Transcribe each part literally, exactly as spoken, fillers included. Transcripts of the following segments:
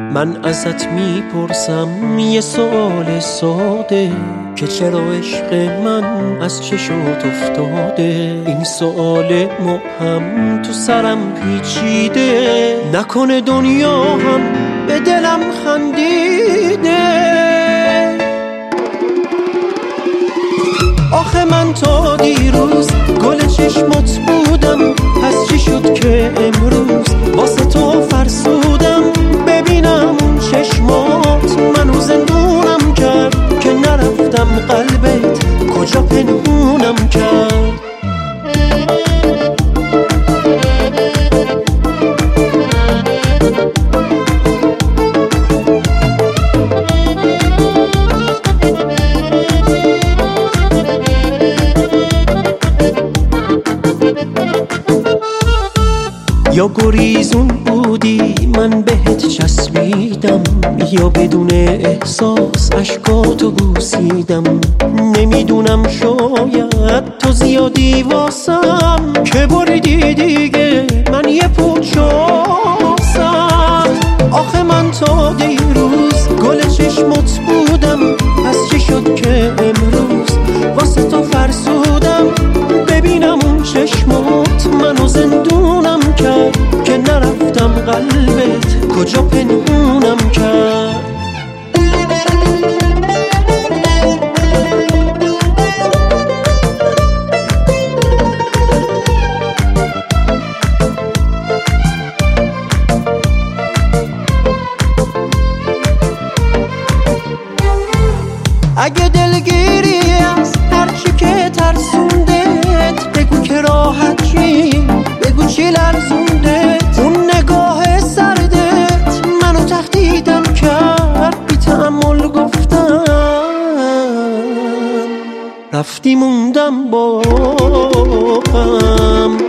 من ازت میپرسم یه سوال ساده که چرا عشق من از چشات افتاده. این سوال مبهم تو سرم پیچیده، نکنه دنیا هم به دلم خندیده. آخه من تا دیروز گل چشمات بودم، پس چی شد که امروز واسه تو فرسودم؟ ببینم اون چشمات منو زندونم کرد که نرفتم قلبت کجا پنهونم کرد. یا گریزون بودی من بهت چسبیدم، یا بدون احساس اشکاتو بوسیدم. نمیدونم شاید تو زیادی واسم که بریدی دیگه من یه پوچاسم. آخه من تا دیروز گل چشمت بودم، پس چی شد که امروز واسه تو فرسودم؟ ببینم اون چشمات منو زندونم کرد که نرفتم قلبت کجا پنهونم کرد. اگه دلگیری از هرچی که ترسوندت، بگو که راحت چی، بگو چی لرزوندت. اون نگاه سردت منو تهدیدم کرد، بی تأمل گفتم رفتی موندم با هم.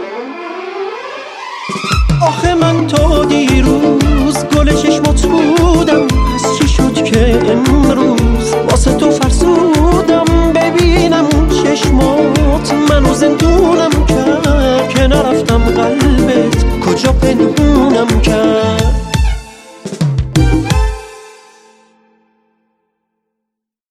آخه من تا دیروز گل چشمات بودم، پس چی شد که امروز واسه تو فرسودم؟ ببینم اون چشمات منو زندونم کرد که نرفتم قلبت کجا پنهونم کرد.